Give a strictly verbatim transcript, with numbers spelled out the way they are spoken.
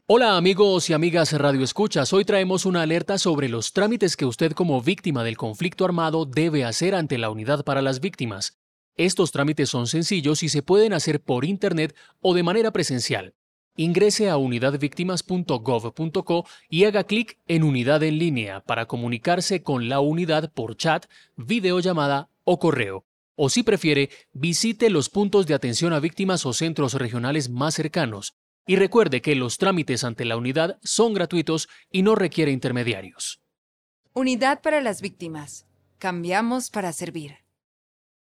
Hola amigos y amigas Radio Escuchas, hoy traemos una alerta sobre los trámites que usted como víctima del conflicto armado debe hacer ante la Unidad para las Víctimas. Estos trámites son sencillos y se pueden hacer por internet o de manera presencial. Ingrese a unidad víctimas punto gov punto co y haga clic en Unidad en línea para comunicarse con la unidad por chat, videollamada o correo. O si prefiere, visite los puntos de atención a víctimas o centros regionales más cercanos. Y recuerde que los trámites ante la unidad son gratuitos y no requiere intermediarios. Unidad para las Víctimas. Cambiamos para servir.